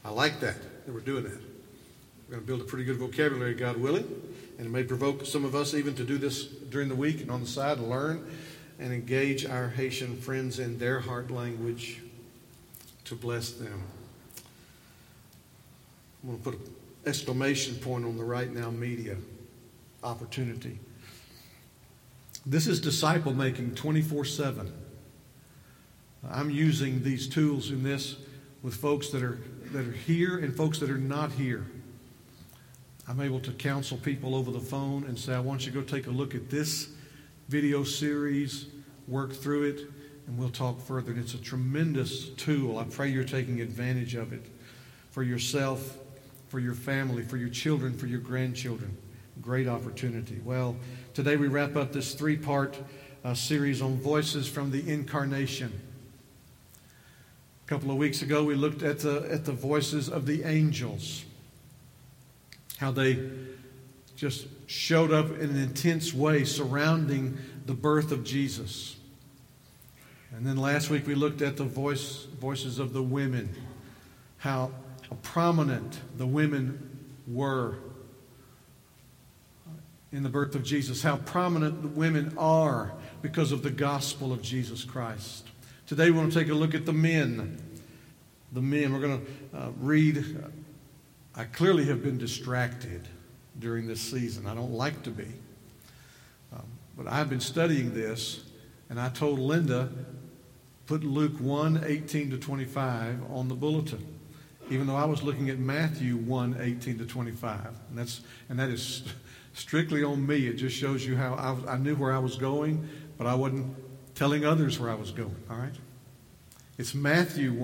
I like that we're doing that. We're going to build a pretty good vocabulary, God willing, and it may provoke some of us even to do this during the week and on the side to learn and engage our Haitian friends in their heart language to bless them. I'm going to put an exclamation point on the right now media opportunity. This is disciple making 24/7. I'm using these tools in this with folks that are here and folks that are not here. I'm able to counsel people over the phone and say, I want you to go take a look at this video series, work through it, and we'll talk further. And it's a tremendous tool. I pray you're taking advantage of it for yourself, for your family, for your children, for your grandchildren. Great opportunity. Well, today we wrap up this 3-part series on voices from the Incarnation. A couple of weeks ago, we looked at the voices of the angels, how they just showed up in an intense way surrounding the birth of Jesus. And then last week, we looked at the voices of the women, how prominent the women were in the birth of Jesus, how prominent the women are because of the gospel of Jesus Christ. Today we want to take a look at the men. The men. We're going to read. I clearly have been distracted during this season. I don't like to be. But I've been studying this, and I told Linda, put Luke 1:18-25 on the bulletin, even though I was looking at Matthew 1:18-25. And that is strictly on me. It just shows you how I knew where I was going, but I wasn't telling others where I was going. All right? It's Matthew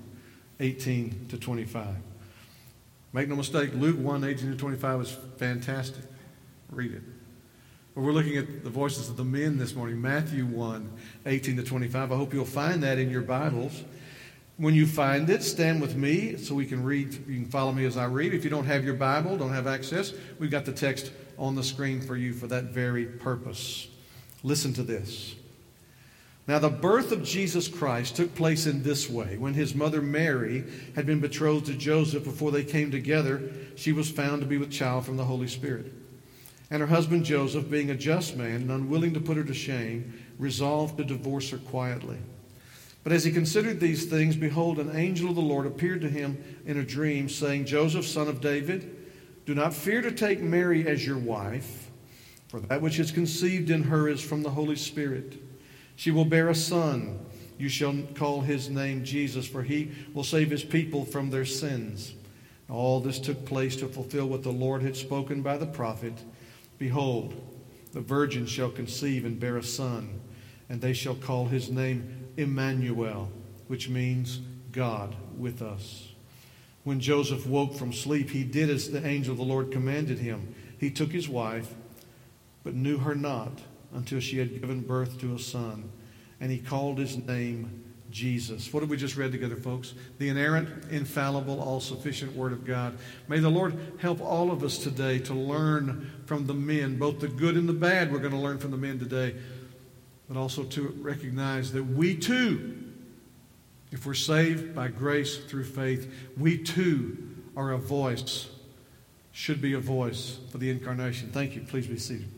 1:18-25. Make no mistake, Luke 1:18-25 is fantastic. Read it. But we're looking at the voices of the men this morning. Matthew 1:18-25. I hope you'll find that in your Bibles. When you find it, stand with me so we can read. You can follow me as I read. If you don't have your Bible, don't have access, we've got the text on the screen for you for that very purpose. Listen to this. Now, the birth of Jesus Christ took place in this way. When his mother Mary had been betrothed to Joseph, before they came together, she was found to be with child from the Holy Spirit. And her husband Joseph, being a just man and unwilling to put her to shame, resolved to divorce her quietly. But as he considered these things, behold, an angel of the Lord appeared to him in a dream, saying, Joseph, son of David, do not fear to take Mary as your wife, for that which is conceived in her is from the Holy Spirit. She will bear a son. You shall call his name Jesus, for he will save his people from their sins. All this took place to fulfill what the Lord had spoken by the prophet. Behold, the virgin shall conceive and bear a son, and they shall call his name Emmanuel, which means God with us. When Joseph woke from sleep, he did as the angel of the Lord commanded him. He took his wife, but knew her not until she had given birth to a son, and he called his name Jesus. What have we just read together, folks? The inerrant, infallible, all-sufficient Word of God. May the Lord help all of us today to learn from the men, both the good and the bad we're going to learn from the men today, but also to recognize that we too, if we're saved by grace through faith, we too are a voice, should be a voice for the Incarnation. Thank you. Please be seated.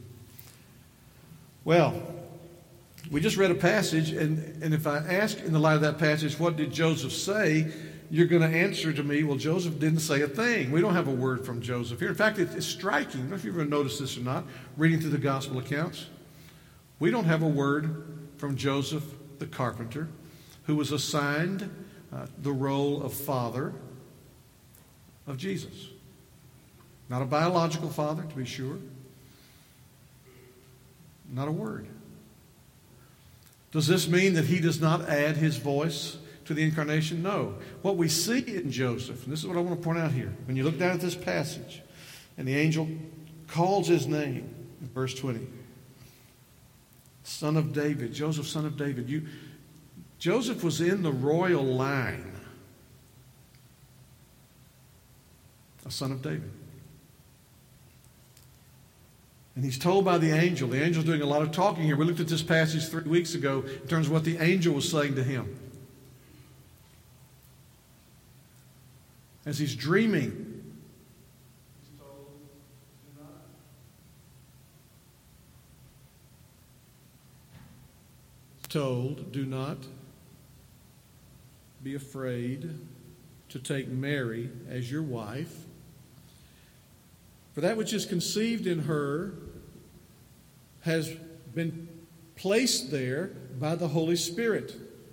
Well, we just read a passage, and if I ask in the light of that passage, what did Joseph say, you're going to answer to me, well, Joseph didn't say a thing. We don't have a word from Joseph here. In fact, it's striking. I don't know if you've ever noticed this or not, reading through the gospel accounts. We don't have a word from Joseph the carpenter, who was assigned the role of father of Jesus. Not a biological father, to be sure. Not a word. Does this mean that he does not add his voice to the Incarnation? No. What we see in Joseph, and this is what I want to point out here. When you look down at this passage, and the angel calls his name, in verse 20, son of David, Joseph, son of David. Joseph was in the royal line, a son of David. And he's told by the angel. The angel's doing a lot of talking here. We looked at this passage 3 weeks ago in terms of what the angel was saying to him. as he's dreaming. Told, do not be afraid to take Mary as your wife, for that which is conceived in her has been placed there by the Holy Spirit.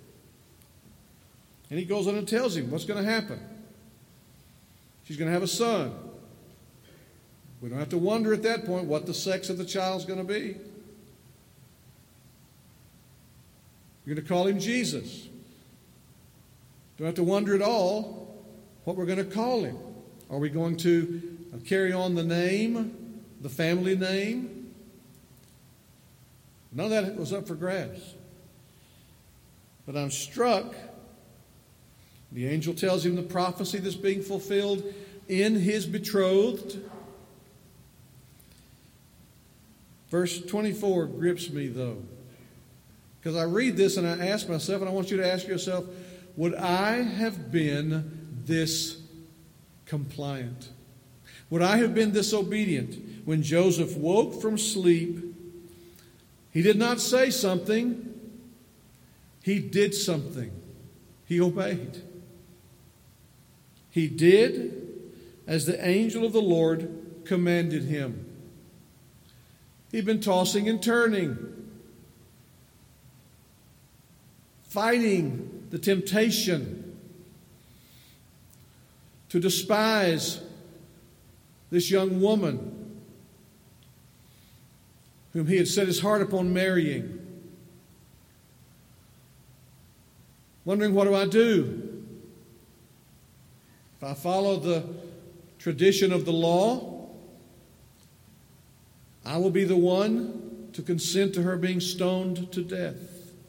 And he goes on and tells him what's going to happen. She's going to have a son. We don't have to wonder at that point what the sex of the child's going to be. You're going to call him Jesus. Don't have to wonder at all what we're going to call him. Are we going to carry on the name, the family name? None of that was up for grabs. But I'm struck. The angel tells him the prophecy that's being fulfilled in his betrothed. Verse 24 grips me, though. Because I read this and I ask myself, and I want you to ask yourself, would I have been this compliant? Would I have been this obedient? When Joseph woke from sleep, he did not say something. He did something. He obeyed. He did as the angel of the Lord commanded him. He'd been tossing and turning, fighting the temptation to despise this young woman whom he had set his heart upon marrying. Wondering, what do I do? If I follow the tradition of the law, I will be the one to consent to her being stoned to death.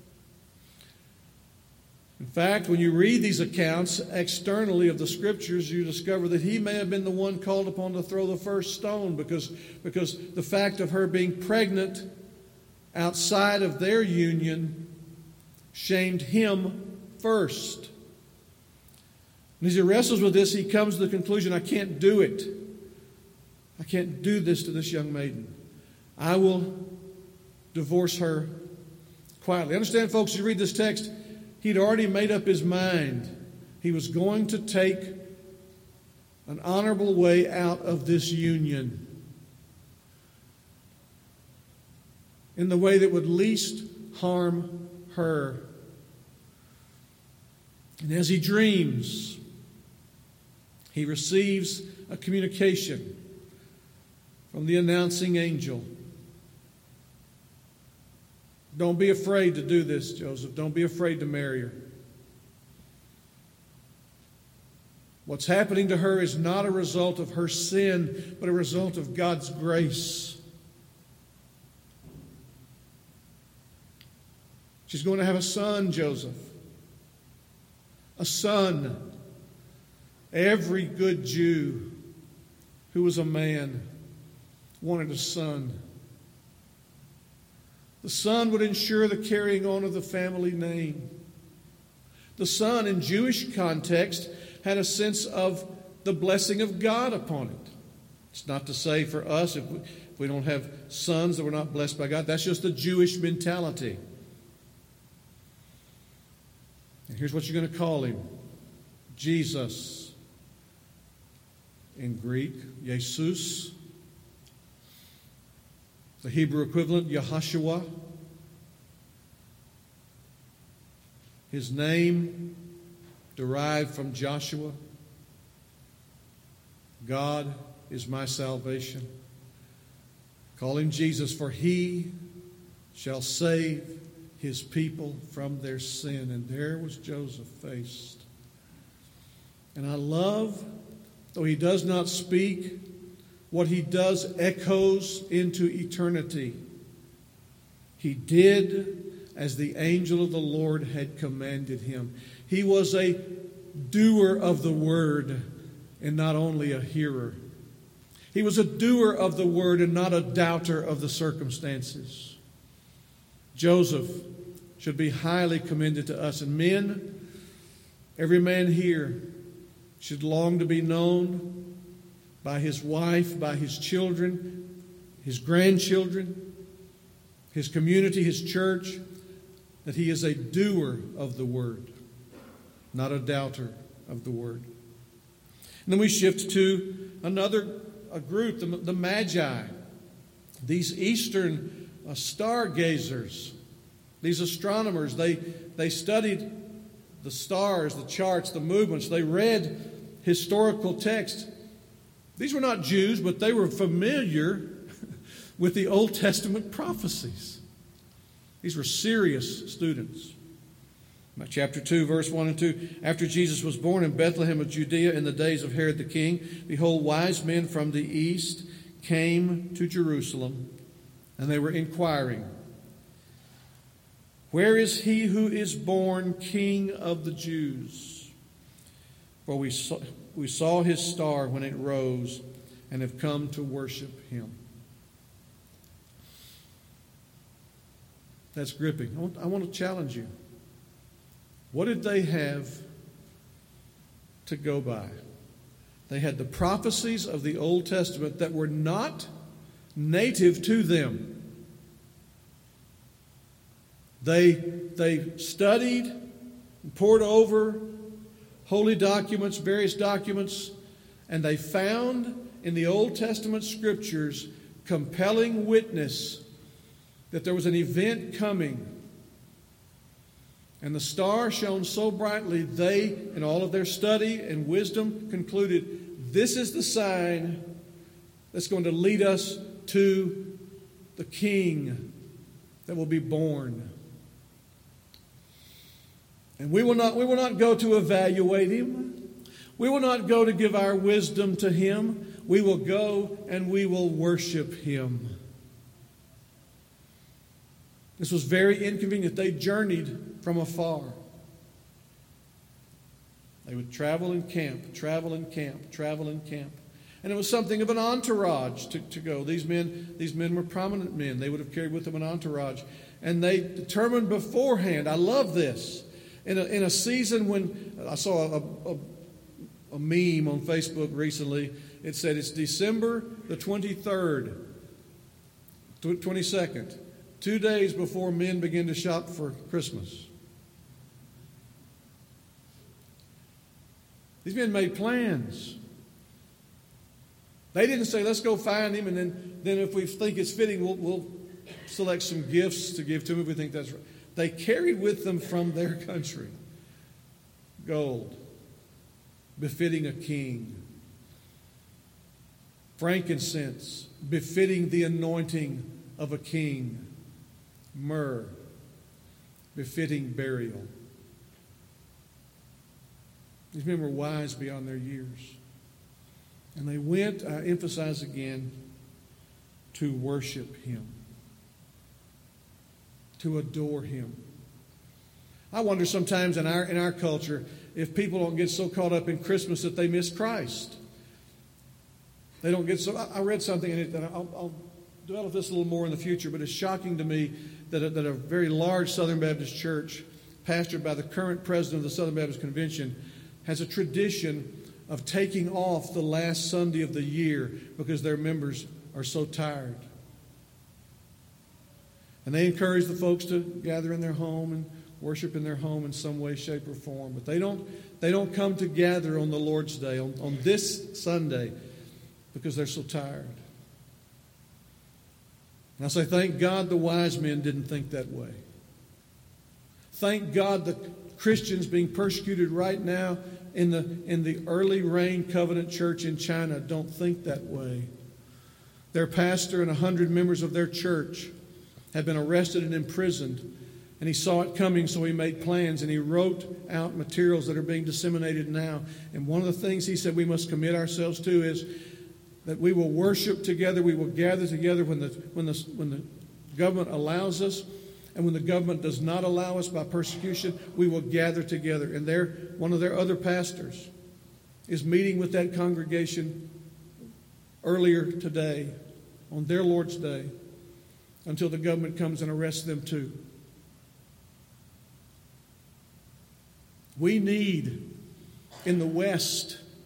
In fact, when you read these accounts externally of the Scriptures, you discover that he may have been the one called upon to throw the first stone because the fact of her being pregnant outside of their union shamed him first. And as he wrestles with this, he comes to the conclusion, I can't do it. I can't do this to this young maiden. I will divorce her quietly. Understand, folks, as you read this text, he'd already made up his mind. He was going to take an honorable way out of this union in the way that would least harm her. And as he dreams, he receives a communication from the announcing angel. Don't be afraid to do this, Joseph. Don't be afraid to marry her. What's happening to her is not a result of her sin, but a result of God's grace. She's going to have a son, Joseph. A son. Every good Jew who was a man wanted a son. The son would ensure the carrying on of the family name. The son, in Jewish context, had a sense of the blessing of God upon it. It's not to say for us, if we don't have sons, that we're not blessed by God. That's just the Jewish mentality. And here's what you're going to call him. Jesus. In Greek, Jesus. The Hebrew equivalent, Yahashua. His name derived from Joshua. God is my salvation. Call him Jesus, for he shall save his people from their sin. And there was Joseph faced. And I love, though he does not speak, what he does echoes into eternity. He did as the angel of the Lord had commanded him. He was a doer of the word and not only a hearer. He was a doer of the word and not a doubter of the circumstances. Joseph should be highly commended to us. And men, every man here, should long to be known by his wife, by his children, his grandchildren, his community, his church, that he is a doer of the word, not a doubter of the word. And then we shift to a group, the Magi, these Eastern stargazers, these astronomers. They studied the stars, the charts, the movements. They read historical text. These were not Jews, but they were familiar with the Old Testament prophecies. These were serious students. Chapter 2, verse 1 and 2. After Jesus was born in Bethlehem of Judea in the days of Herod the king, behold, wise men from the east came to Jerusalem, and they were inquiring, where is he who is born King of the Jews? For we saw his star when it rose and have come to worship him. That's gripping. I want to challenge you. What did they have to go by? They had the prophecies of the Old Testament that were not native to them. They studied and pored over holy documents, various documents, and they found in the Old Testament scriptures compelling witness that there was an event coming. And the star shone so brightly, they, in all of their study and wisdom, concluded, this is the sign that's going to lead us to the King that will be born. And we will not go to evaluate him. We will not go to give our wisdom to him. We will go and we will worship him. This was very inconvenient. They journeyed from afar. They would travel and camp, travel and camp, travel and camp. And it was something of an entourage to go. These men were prominent men. They would have carried with them an entourage. And they determined beforehand. I love this. In a season when I saw a meme on Facebook recently, it said it's December the 23rd, 22nd, 2 days before men begin to shop for Christmas. These men made plans. They didn't say, let's go find him, and then if we think it's fitting, we'll select some gifts to give to him if we think that's right. They carried with them from their country gold, befitting a king, frankincense, befitting the anointing of a king, myrrh, befitting burial. These men were wise beyond their years. And they went, I emphasize again, to worship him, to adore him. I wonder sometimes in our culture if people don't get so caught up in Christmas that they miss Christ. They don't get so. I read something in it that I'll develop this a little more in the future, but it's shocking to me that a very large Southern Baptist church, pastored by the current president of the Southern Baptist Convention, has a tradition of taking off the last Sunday of the year because their members are so tired. And they encourage the folks to gather in their home and worship in their home in some way, shape, or form. But they don't come to gather on the Lord's Day, on this Sunday, because they're so tired. And I say, thank God the wise men didn't think that way. Thank God the Christians being persecuted right now in the early rain covenant church in China don't think that way. Their pastor and 100 members of their church had been arrested and imprisoned, and he saw it coming, so he made plans, and he wrote out materials that are being disseminated now. And one of the things he said we must commit ourselves to is that we will worship together, we will gather together when the government allows us, and when the government does not allow us by persecution, we will gather together. And one of their other pastors is meeting with that congregation earlier today on their Lord's Day until the government comes and arrests them too. We need in the West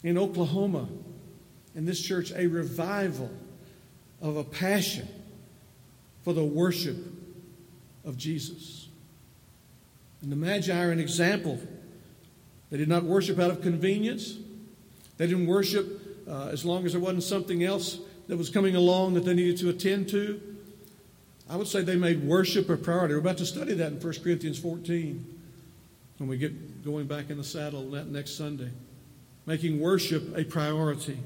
in Oklahoma, in this church, a revival of a passion for the worship of Jesus. And the Magi are an example. They did not worship out of convenience. They didn't worship as long as there wasn't something else that was coming along that they needed to attend to. I would say they made worship a priority. We're about to study that in 1 Corinthians 14 when we get going back in the saddle that next Sunday. Making worship a priority.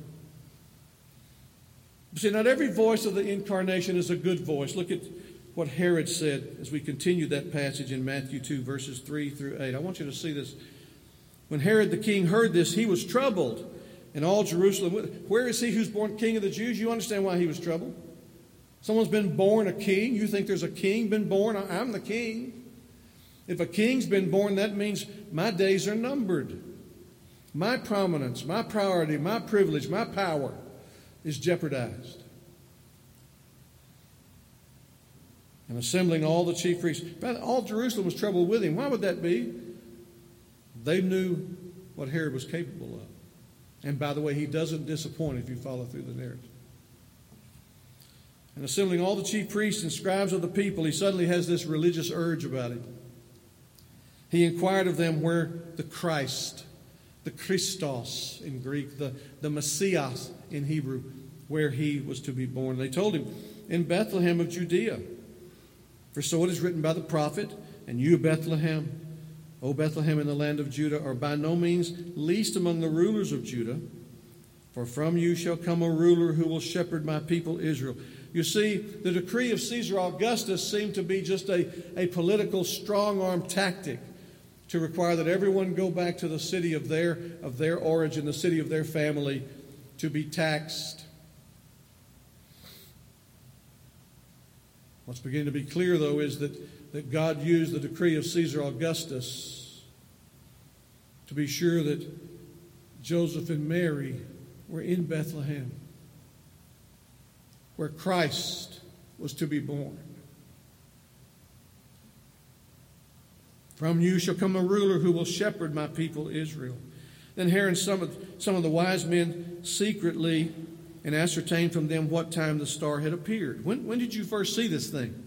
See, not every voice of the incarnation is a good voice. Look at what Herod said as we continue that passage in Matthew 2, verses 3 through 8. I want you to see this. When Herod the king heard this, he was troubled, and all Jerusalem. Where is he who's born king of the Jews? You understand why he was troubled? Someone's been born a king. You think there's a king been born? I'm the king. If a king's been born, that means my days are numbered. My prominence, my priority, my privilege, my power is jeopardized. And assembling all the chief priests. All Jerusalem was troubled with him. Why would that be? They knew what Herod was capable of. And by the way, he doesn't disappoint if you follow through the narrative. And assembling all the chief priests and scribes of the people, he suddenly has this religious urge about him. He inquired of them where the Christ, the Christos in Greek, the Messias in Hebrew, where he was to be born. They told him, in Bethlehem of Judea. For so it is written by the prophet, and you, Bethlehem, O Bethlehem in the land of Judah, are by no means least among the rulers of Judah, for from you shall come a ruler who will shepherd my people Israel. You see, the decree of Caesar Augustus seemed to be just a political strong-arm tactic to require that everyone go back to the city of their origin, the city of their family, to be taxed. What's beginning to be clear, though, is that God used the decree of Caesar Augustus to be sure that Joseph and Mary were in Bethlehem, where Christ was to be born. From you shall come a ruler who will shepherd my people Israel. Then Herod summoned some of the wise men secretly and ascertained from them what time the star had appeared. When did you first see this thing?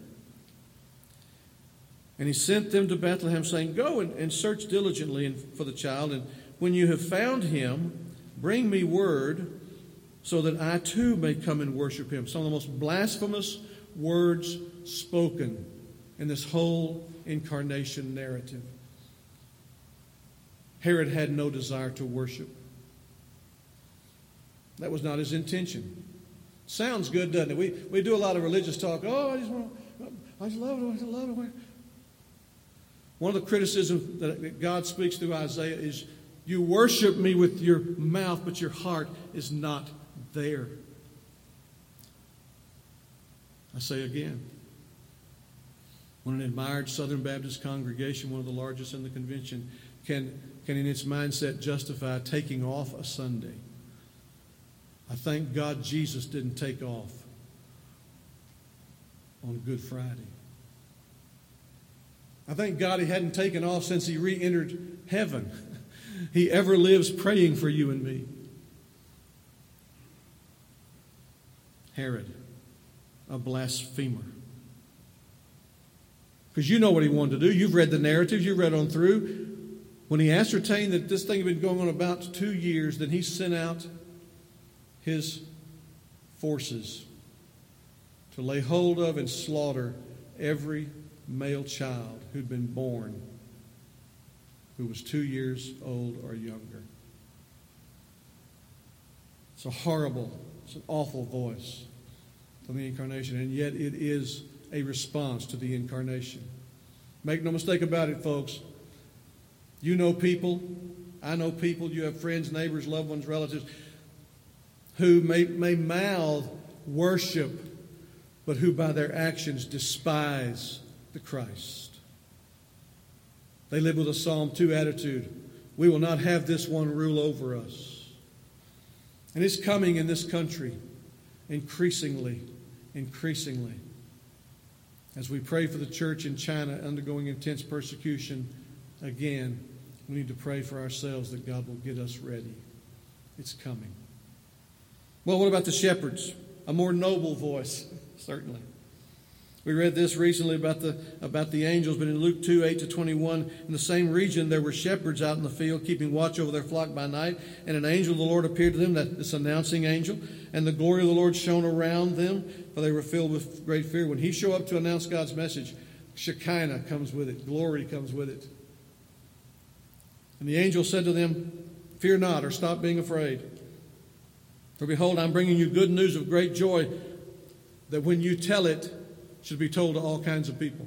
And he sent them to Bethlehem, saying, go and search diligently for the child, and when you have found him, bring me word so that I too may come and worship him. Some of the most blasphemous words spoken in this whole incarnation narrative. Herod had no desire to worship. That was not his intention. Sounds good, doesn't it? We do a lot of religious talk. Oh, I just love it. I just love it. One of the criticisms that God speaks through Isaiah is, you worship me with your mouth, but your heart is not there. I say again, when an admired Southern Baptist congregation, one of the largest in the convention, can in its mindset justify taking off a Sunday, I thank God Jesus didn't take off on Good Friday. I thank God he hadn't taken off since he re-entered heaven. He ever lives praying for you and me. Herod, a blasphemer. Because you know what he wanted to do. You've read the narratives. You've read on through. When he ascertained that this thing had been going on about 2 years, then he sent out his forces to lay hold of and slaughter every male child who'd been born who was 2 years old or younger. It's a horrible, it's an awful voice from the incarnation, and yet it is a response to the incarnation. Make no mistake about it, folks. You know people, I know people, you have friends, neighbors, loved ones, relatives, who may mouth worship, but who by their actions despise the Christ. They live with a Psalm 2 attitude. We will not have this one rule over us. And it's coming in this country increasingly. As we pray for the church in China undergoing intense persecution, again, we need to pray for ourselves that God will get us ready. It's coming. Well, what about the shepherds? A more noble voice, certainly. We read this recently about the angels, but in Luke 2:8-21, in the same region there were shepherds out in the field keeping watch over their flock by night, and an angel of the Lord appeared to them, this announcing angel, and the glory of the Lord shone around them, for they were filled with great fear. When he showed up to announce God's message, Shekinah comes with it, glory comes with it. And the angel said to them, "Fear not," or stop being afraid. "For behold, I'm bringing you good news of great joy, that when you tell it, should be told to all kinds of people.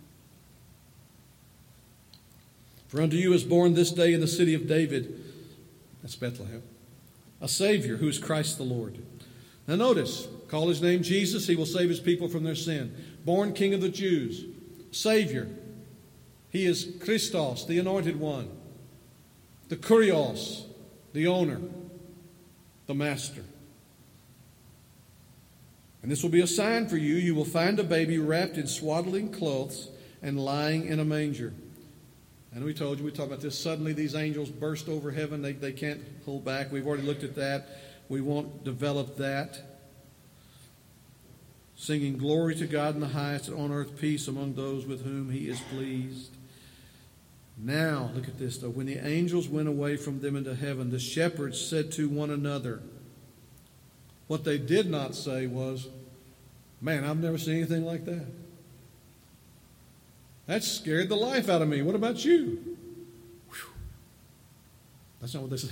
For unto you is born this day in the city of David," that's Bethlehem, "a Savior who is Christ the Lord." Now notice, call his name Jesus, he will save his people from their sin. Born King of the Jews, Savior. He is Christos, the Anointed One, the Kurios, the owner, the Master. "And this will be a sign for you. You will find a baby wrapped in swaddling clothes and lying in a manger." And we talked about this. Suddenly these angels burst over heaven. They can't hold back. We've already looked at that. We won't develop that. Singing glory to God in the highest, and on earth peace among those with whom he is pleased. Now, look at this though. When the angels went away from them into heaven, the shepherds said to one another. What they did not say was, "Man, I've never seen anything like that. That scared the life out of me. What about you?" Whew. That's not what they said.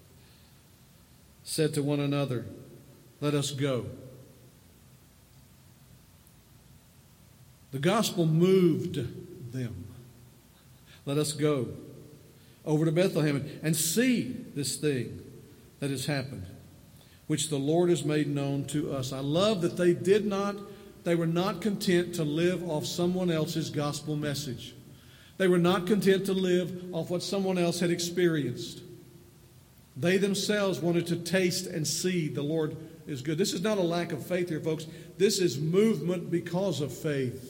Said to one another, "Let us go." The gospel moved them. Let us go over to Bethlehem and see this thing that has happened, which the Lord has made known to us. I love that they were not content to live off someone else's gospel message. They were not content to live off what someone else had experienced. They themselves wanted to taste and see the Lord is good. This is not a lack of faith here, folks. This is movement because of faith.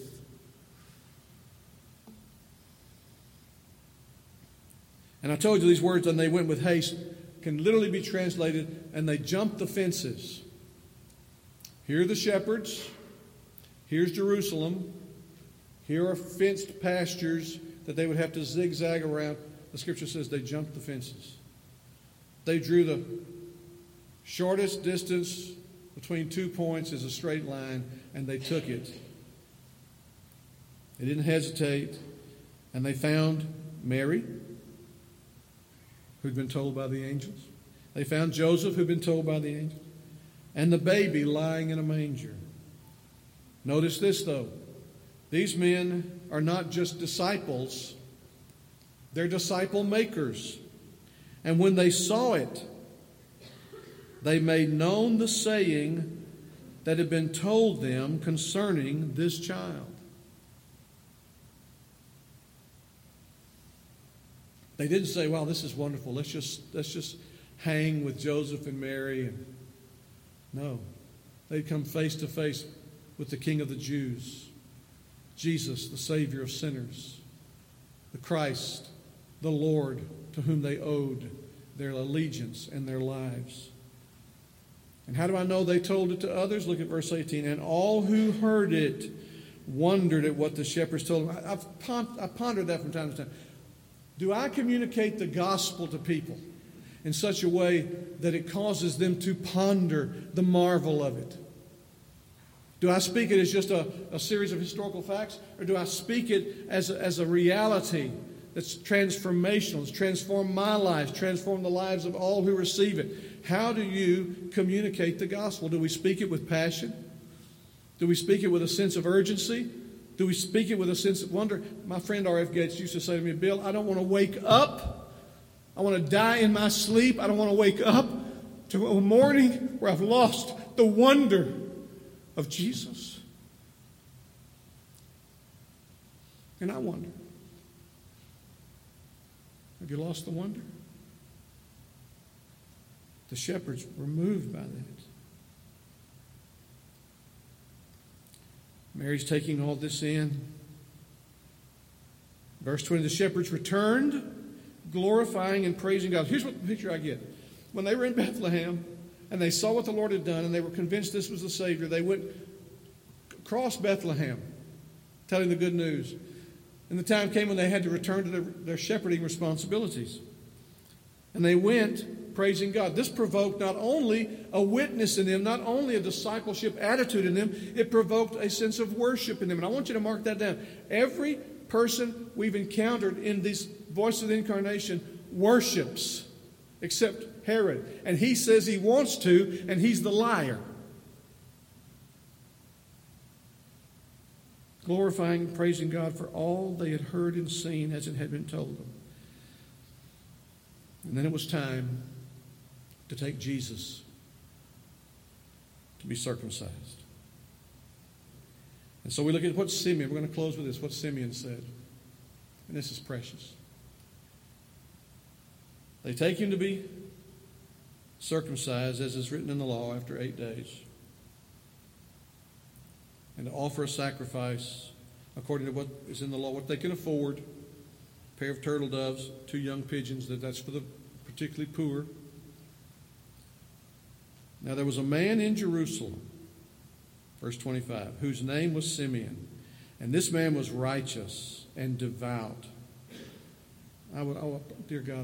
And I told you these words, "and they went with haste," can literally be translated, "and they jumped the fences." Here are the shepherds. Here's Jerusalem. Here are fenced pastures that they would have to zigzag around. The scripture says they jumped the fences. They drew the shortest distance between 2 points as a straight line, and they took it. They didn't hesitate, and they found Mary, who'd been told by the angels. They found Joseph, who'd been told by the angels, and the baby lying in a manger. Notice this, though. These men are not just disciples, they're disciple makers. And when they saw it, they made known the saying that had been told them concerning this child. They didn't say, "Wow, this is wonderful. Let's just hang with Joseph and Mary." No. They'd come face to face with the King of the Jews, Jesus, the Savior of sinners, the Christ, the Lord, to whom they owed their allegiance and their lives. And how do I know they told it to others? Look at verse 18. "And all who heard it wondered at what the shepherds told them." I've pondered that from time to time. Do I communicate the gospel to people in such a way that it causes them to ponder the marvel of it? Do I speak it as just a series of historical facts, or do I speak it as a reality that's transformational, that's transformed my life, transformed the lives of all who receive it? How do you communicate the gospel? Do we speak it with passion? Do we speak it with a sense of urgency? Do we speak it with a sense of wonder? My friend R.F. Gates used to say to me, "Bill, I don't want to wake up. I want to die in my sleep. I don't want to wake up to a morning where I've lost the wonder of Jesus." And I wonder, have you lost the wonder? The shepherds were moved by that. Mary's taking all this in. Verse 20, the shepherds returned, glorifying and praising God. Here's what the picture I get. when they were in Bethlehem and they saw what the Lord had done and they were convinced this was the Savior, they went across Bethlehem telling the good news. And the time came when they had to return to their shepherding responsibilities. And they went praising God. This provoked not only a witness in them, not only a discipleship attitude in them, it provoked a sense of worship in them. And I want you to mark that down. Every person we've encountered in these Voices of the Incarnation worships, except Herod. And he says he wants to, and he's the liar. Glorifying, praising God for all they had heard and seen as it had been told them. And then it was time to take Jesus to be circumcised. And so we look at what Simeon, we're going to close with this, what Simeon said. And this is precious. They take him to be circumcised, as is written in the law, after 8 days. And to offer a sacrifice according to what is in the law, what they can afford. A pair of turtle doves, 2 young pigeons, that's for the particularly poor. Now there was a man in Jerusalem, verse 25, whose name was Simeon. And this man was righteous and devout. Dear God,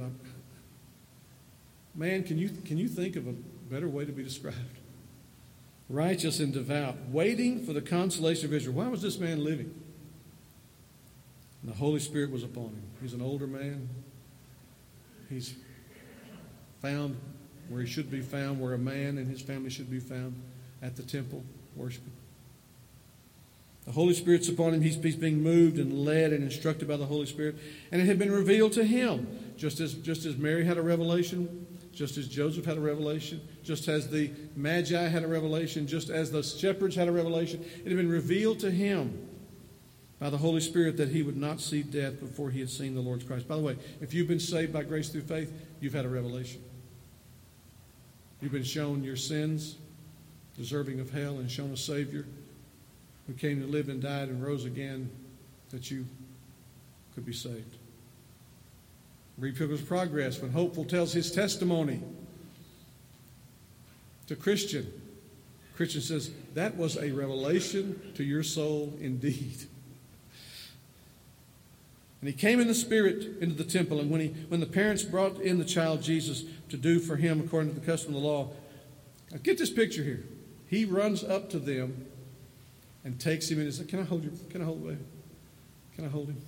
man, can you think of a better way to be described? Righteous and devout, waiting for the consolation of Israel. Why was this man living? And the Holy Spirit was upon him. He's an older man. He's found where he should be found, where a man and his family should be found, at the temple, worshiping. The Holy Spirit's upon him. He's being moved and led and instructed by the Holy Spirit. And it had been revealed to him, just as Mary had a revelation, just as Joseph had a revelation, just as the Magi had a revelation, just as the shepherds had a revelation. It had been revealed to him by the Holy Spirit that he would not see death before he had seen the Lord's Christ. By the way, if you've been saved by grace through faith, you've had a revelation. You've been shown your sins, deserving of hell, and shown a Savior who came to live and died and rose again that you could be saved. Read Pilgrim's Progress when Hopeful tells his testimony to Christian. Christian says, that was a revelation to your soul indeed. And he came in the Spirit into the temple, and when the parents brought in the child Jesus to do for him according to the custom of the law, now get this picture here. He runs up to them and takes him in and says, can I hold you? Can I hold him? Can I hold him?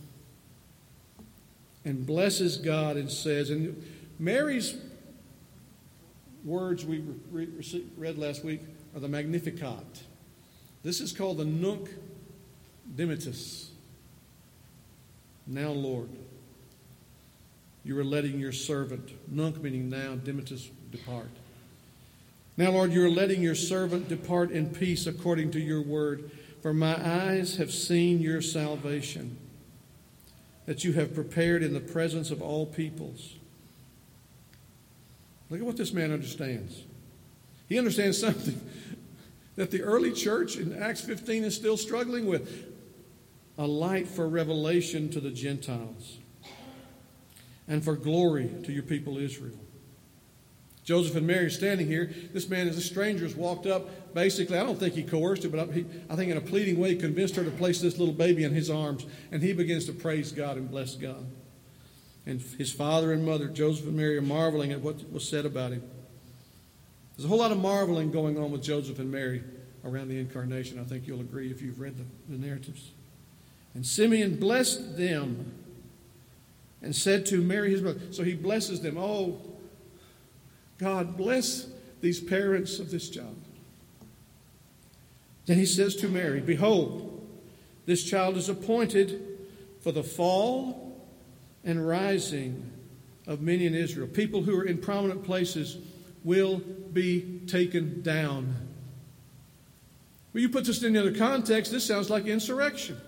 And blesses God and says, and Mary's words we read last week are the Magnificat. This is called the Nunc Dimittis. Now, Lord, you are letting your servant, Nunc meaning now, Dimittis, depart. Now, Lord, you are letting your servant depart in peace according to your word. For my eyes have seen your salvation, that you have prepared in the presence of all peoples. Look at what this man understands. He understands something that the early church in Acts 15 is still struggling with. A light for revelation to the Gentiles and for glory to your people Israel. Joseph and Mary are standing here. This man, as a stranger, has walked up. Basically, I don't think he coerced her, but I think in a pleading way convinced her to place this little baby in his arms. And he begins to praise God and bless God. And his father and mother, Joseph and Mary, are marveling at what was said about him. There's a whole lot of marveling going on with Joseph and Mary around the incarnation. I think you'll agree if you've read the narratives. And Simeon blessed them and said to Mary, his mother. So he blesses them. Oh, God, bless these parents of this child. Then he says to Mary, behold, this child is appointed for the fall and rising of many in Israel. People who are in prominent places will be taken down. When you put this in another context, this sounds like insurrection.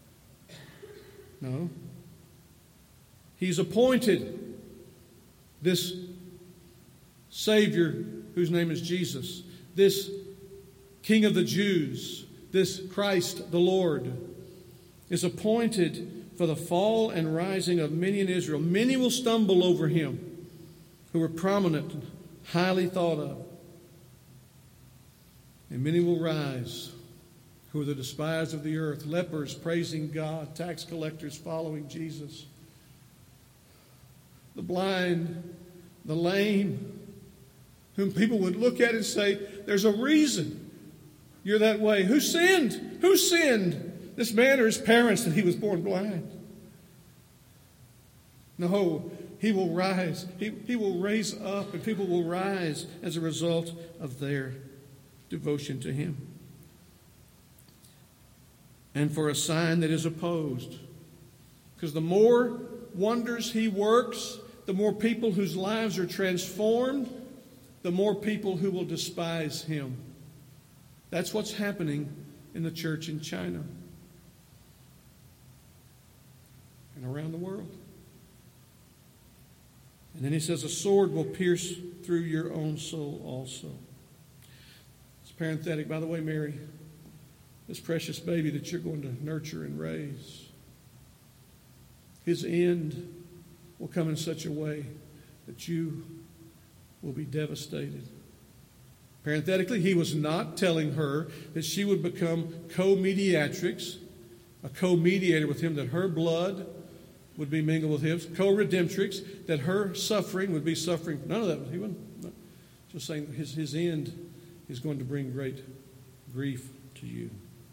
No. He's appointed this Savior whose name is Jesus, this King of the Jews, this Christ the Lord, is appointed for the fall and rising of many in Israel. Many will stumble over him who are prominent highly thought of. And many will rise who are the despised of the earth, lepers praising God, tax collectors following Jesus, the blind, the lame, whom people would look at and say, there's a reason you're that way. Who sinned? Who sinned? This man or his parents that he was born blind? No, he will rise. He will raise up, and people will rise as a result of their devotion to him. And for a sign that is opposed. Because the more wonders he works, the more people whose lives are transformed, the more people who will despise him. That's what's happening in the church in China and around the world. And then he says, a sword will pierce through your own soul also. It's parenthetic. By the way, Mary, this precious baby that you're going to nurture and raise, his end will come in such a way that you will be devastated. Parenthetically, he was not telling her that she would become co-mediatrix, a co-mediator with him, that her blood would be mingled with his, co-redemptrix, that her suffering would be suffering. None of that. He wasn't just saying his end is going to bring great grief to you.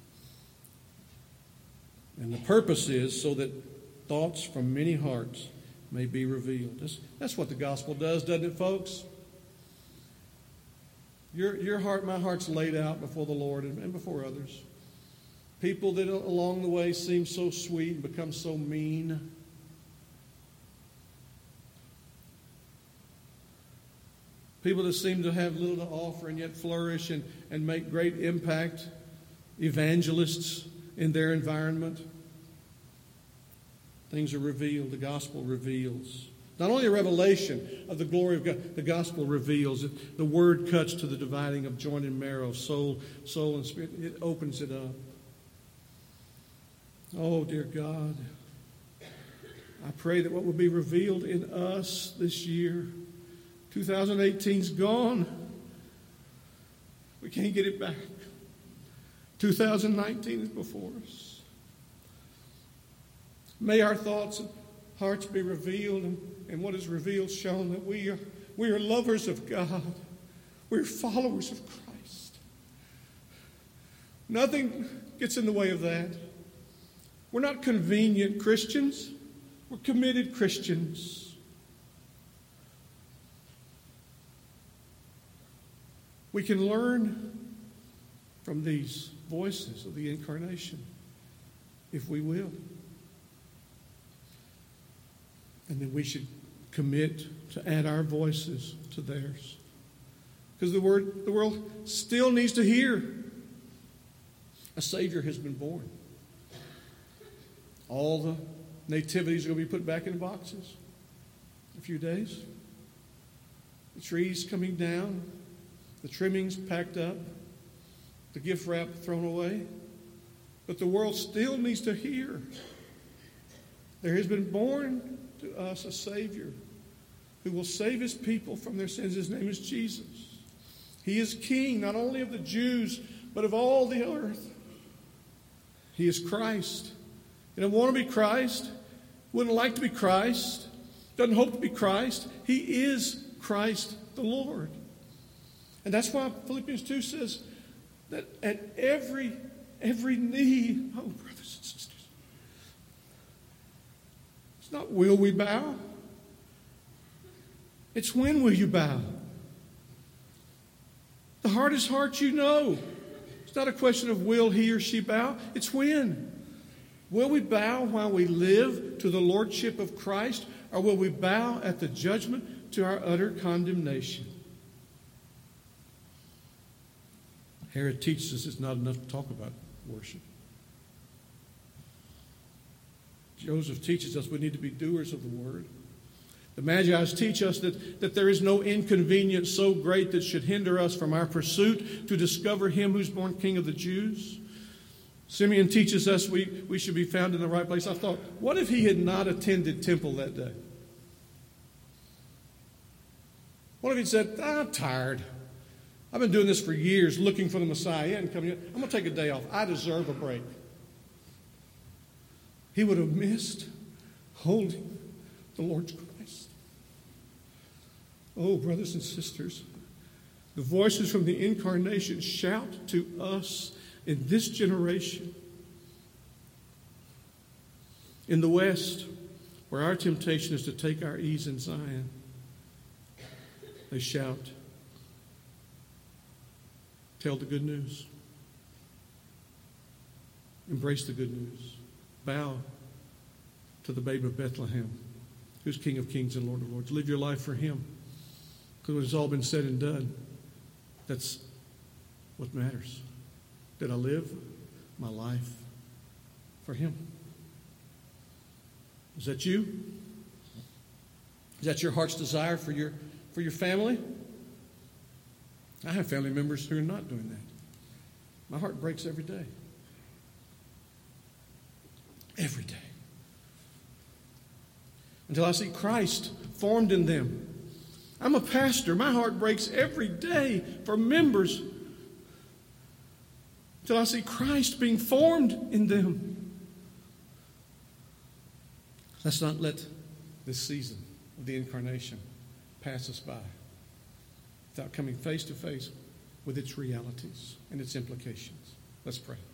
And the purpose is so that thoughts from many hearts may be revealed. That's what the gospel does, doesn't it, folks? Your heart, my heart's laid out before the Lord and before others. People that along the way seem so sweet and become so mean. People that seem to have little to offer and yet flourish and make great impact. Evangelists in their environment. Things are revealed. The gospel reveals. Not only a revelation of the glory of God, the gospel reveals it. The word cuts to the dividing of joint and marrow, soul and spirit. It opens it up. Oh, dear God, I pray that what will be revealed in us this year, 2018's gone. We can't get it back. 2019 is before us. May our thoughts and hearts be revealed, and what is revealed shown, that we are lovers of God. We're followers of Christ. Nothing gets in the way of that. We're not convenient Christians. We're committed Christians. We can learn from these voices of the incarnation, if we will. And then we should commit to add our voices to theirs. Because the world still needs to hear a Savior has been born. All the nativities are going to be put back in boxes in a few days. The trees coming down, the trimmings packed up, the gift wrap thrown away. But the world still needs to hear. There has been born to us a Savior who will save his people from their sins. His name is Jesus. He is King, not only of the Jews, but of all the earth. He is Christ. You don't want to be Christ, wouldn't like to be Christ, doesn't hope to be Christ. He is Christ the Lord. And that's why Philippians 2 says that at every knee, oh, brothers and sisters, it's not will we bow, it's when will you bow. The hardest heart you know. It's not a question of will he or she bow, it's when. Will we bow while we live to the lordship of Christ, or will we bow at the judgment to our utter condemnation? Herod teaches us it's not enough to talk about worship. Joseph teaches us we need to be doers of the word. The Magi teach us that there is no inconvenience so great that should hinder us from our pursuit to discover him who's born King of the Jews. Simeon teaches us we should be found in the right place. I thought, what if he had not attended temple that day? What if he said, I'm tired. I've been doing this for years, looking for the Messiah. He hadn't come yet. I'm going to take a day off. I deserve a break. He would have missed holding the Lord's Christ. Oh, brothers and sisters, the voices from the incarnation shout to us in this generation. In the West, where our temptation is to take our ease in Zion, they shout, tell the good news. Embrace the good news. Bow to the babe of Bethlehem, who's King of kings and Lord of lords. Live your life for him. Because when it's all been said and done, that's what matters. Did I live my life for him? Is that you? Is that your heart's desire for your family? I have family members who are not doing that. My heart breaks every day. Every day. Until I see Christ formed in them. I'm a pastor. My heart breaks every day for members until I see Christ being formed in them. Let's not let this season of the incarnation pass us by without coming face to face with its realities and its implications. Let's pray.